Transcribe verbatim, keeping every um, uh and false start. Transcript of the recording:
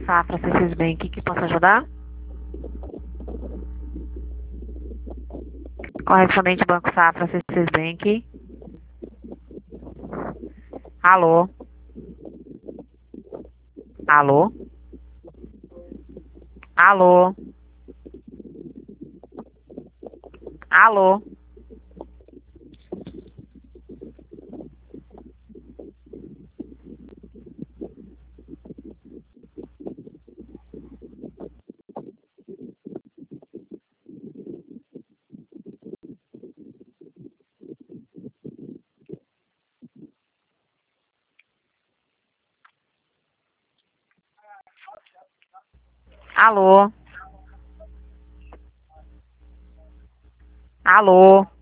Safra C seis Bank, que posso ajudar? Correspondente Banco Safra C seis Bank. Alô? Alô? Alô? Alô? Alô? Alô?